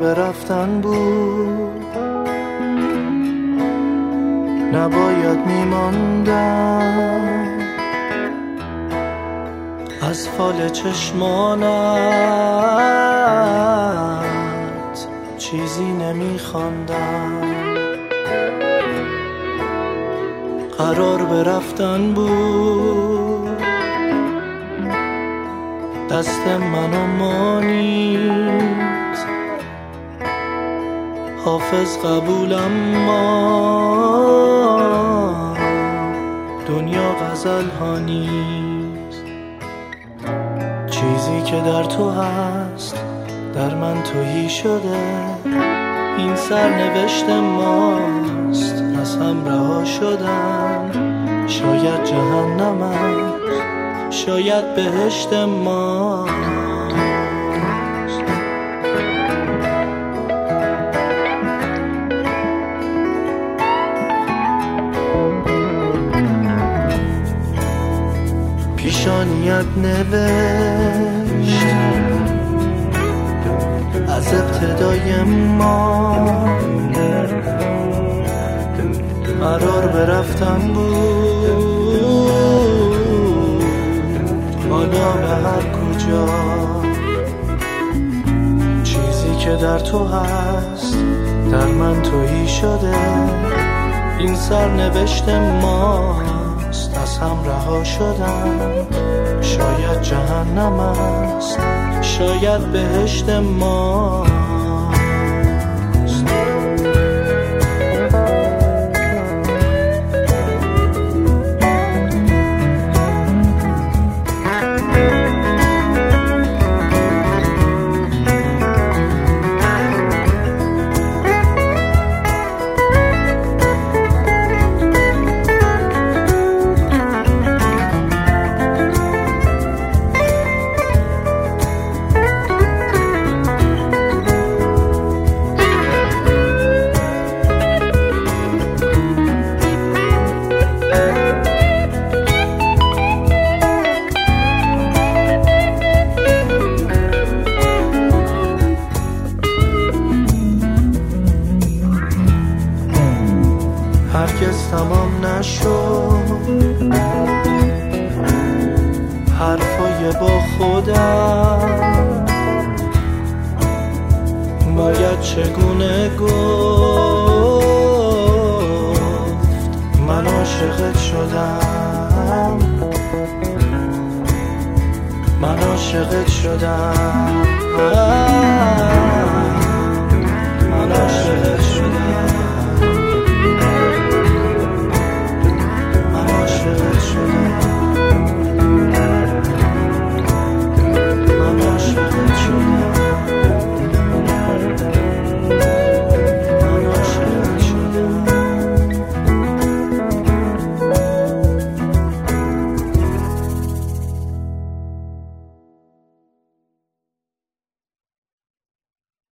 به رفتن بود، نباید میماندم از فال چشمانت چیزی نمیخواندم. قرار به رفتن بود، دست منو مانید، حافظ قبولم ما دنیا غزل ها نیست. چیزی که در تو هست در من تویی شده، این سرنوشت ماست از هم رها شدن. شاید جهنمم، شاید بهشت ما. پیشانیت نوشت از ابتدای ما، قرار به رفتن بود، حالا به هر کجا. چیزی که در تو هست در من تویی شده، این سرنوشت ماست از هم رها شدن. شاید جهنم است، شاید بهشت ما. هرگز تمام نشد حرفای با خودم، باید چگونه گفت من عاشقت شدم، من عاشقت شدم.